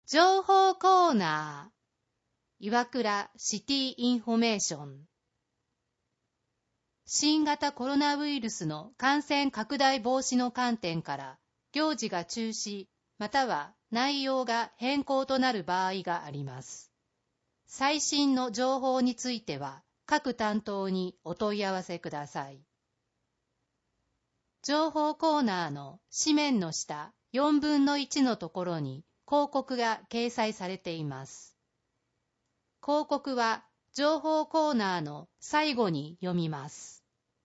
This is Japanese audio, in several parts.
情報コーナー、岩倉シティインフォメーション。新型コロナウイルスの感染拡大防止の観点から、行事が中止、または内容が変更となる場合があります。最新の情報については、各担当にお問い合わせください。情報コーナーの紙面の下4分の1のところに広告が掲載されています。広告は情報コーナーの最後に読みます。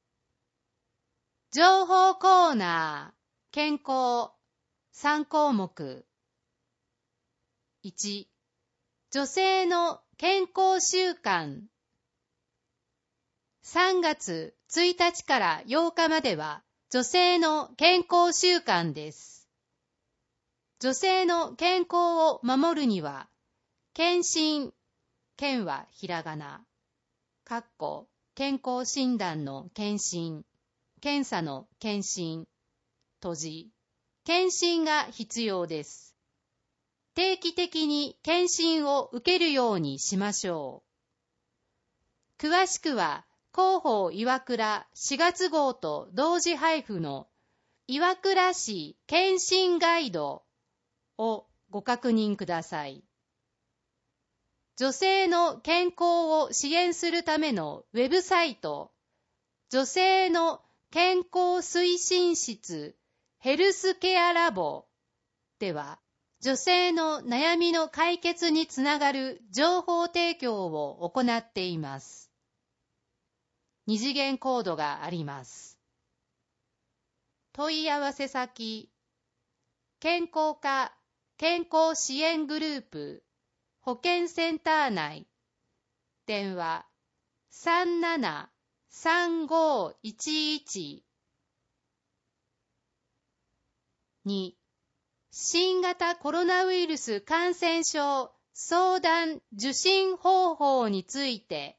情報コーナー、健康、3項目。1、女性の健康習慣。3月1日から8日までは女性の健康習慣です。女性の健康を守るには、検診、検はひらがな、健康診断の検診、検査の検診、閉じ、検診が必要です。定期的に検診を受けるようにしましょう。詳しくは、広報岩倉4月号と同時配布の岩倉市検診ガイドをご確認ください。女性の健康を支援するためのウェブサイト、女性の健康推進室ヘルスケアラボでは、女性の悩みの解決につながる情報提供を行っています。二次元コードがあります。問い合わせ先、健康課健康支援グループ保健センター内、電話 37-3511。 2、新型コロナウイルス感染症相談受診方法について、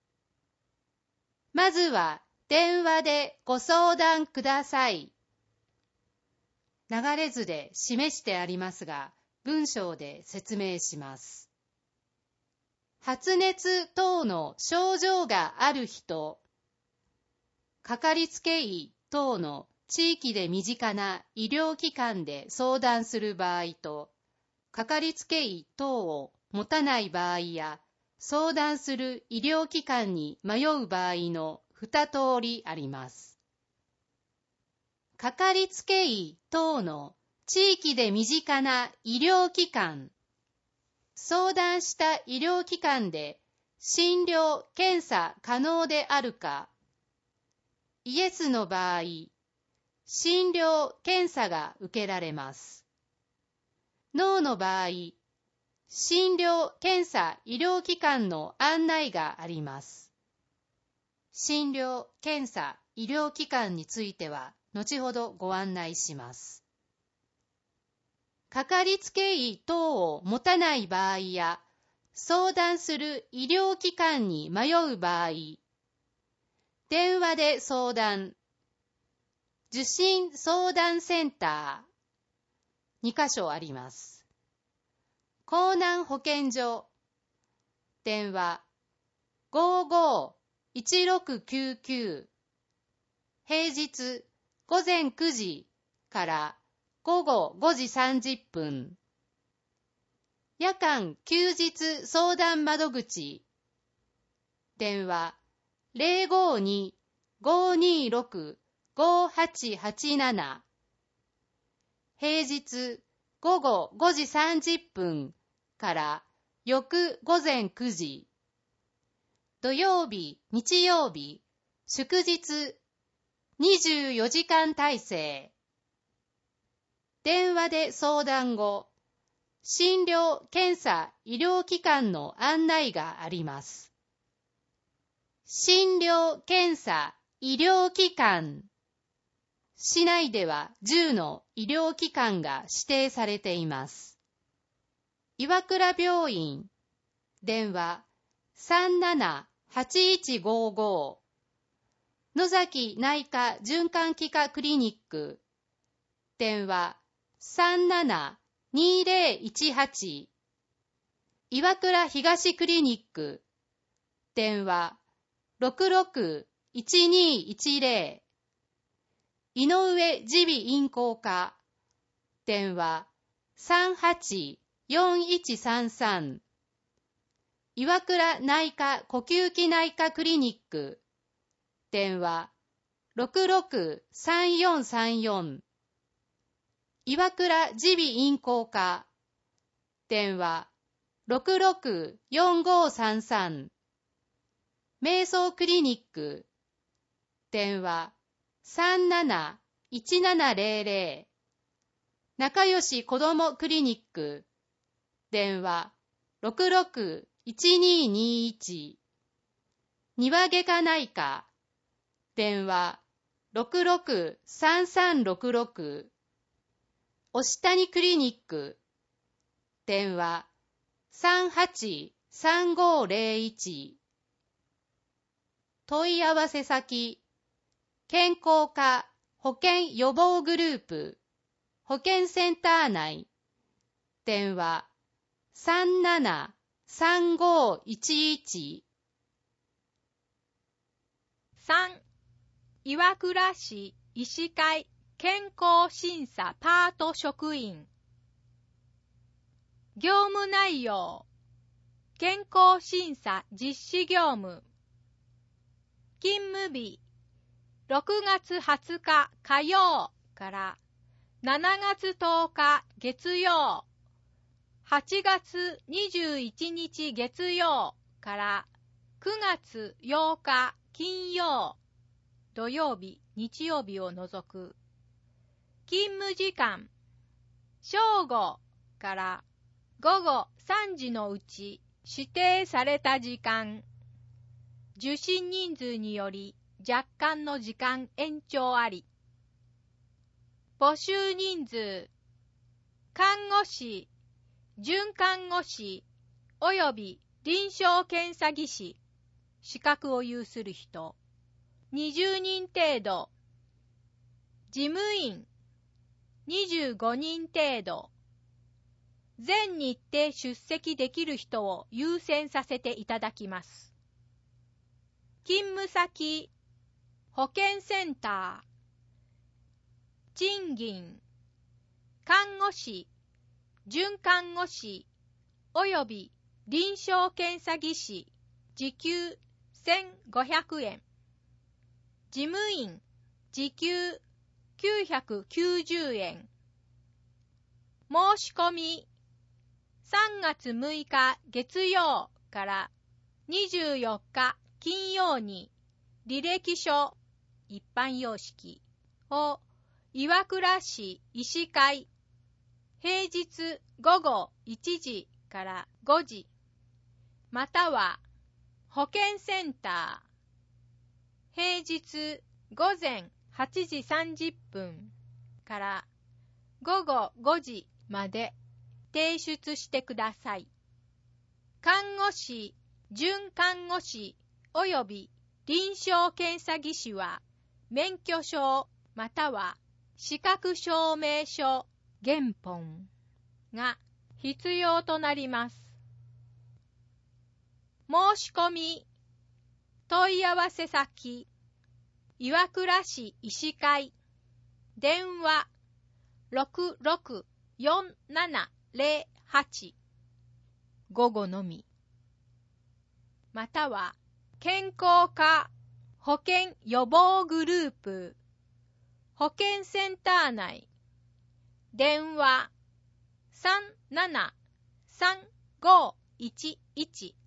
まずは電話でご相談ください。流れ図で示してありますが、文章で説明します。発熱等の症状がある人、かかりつけ医等の地域で身近な医療機関で相談する場合と、かかりつけ医等を持たない場合や、相談する医療機関に迷う場合の2通りあります。かかりつけ医等の地域で身近な医療機関、相談した医療機関で診療・検査可能であるか、イエスの場合、診療・検査が受けられます。ノーの場合、診療・検査医療機関の案内があります。診療・検査医療機関については、後ほどご案内します。かかりつけ医等を持たない場合や、相談する医療機関に迷う場合、電話で相談、受診相談センター、2カ所あります。江南保健所、電話 55-1699、平日午前9時から午後5時30分。夜間休日相談窓口、電話 052-526-5887。平日午後5時30分から翌午前9時。土曜日、日曜日、祝日24時間体制。電話で相談後、診療・検査・医療機関の案内があります。診療・検査・医療機関。市内では10の医療機関が指定されています。岩倉病院、電話 37-8155。野崎内科循環器科クリニック、電話 2018 岩倉東クリニック電話 66-1210 井上耳鼻咽喉科電話 38-4133 岩倉内科呼吸器内科クリニック電話 66-3434 岩倉耳鼻咽喉科電話 66-4533 瞑想クリニック電話 37-1700 仲良し子どもクリニック電話 66-1221 庭外科内科電話 66-3366 押谷クリニック電話 38-3501 問い合わせ先健康課保健予防グループ保健センター内電話 37-3511 3. 岩倉市医師会健康審査パート職員業務内容健康審査実施業務勤務日6月20日火曜から7月10日月曜8月21日月曜から9月8日金曜土曜日日曜日を除く勤務時間正午から午後3時のうち指定された時間受診人数により若干の時間延長あり募集人数看護師准看護師および臨床検査技師資格を有する人20人程度事務員25人程度全日程出席できる人を優先させていただきます。勤務先保健センター賃金看護師准看護師および臨床検査技師時給1500円事務員時給990円申し込み3月6日月曜から24日金曜に履歴書一般様式を岩倉市医師会平日午後1時から5時または保健センター平日午前8時30分から午後5時まで提出してください。看護師、准看護師および臨床検査技師は免許証または資格証明書原本が必要となります。申し込み問い合わせ先岩倉市医師会電話 664708 午後のみまたは健康課保健予防グループ保健センター内電話 37-3511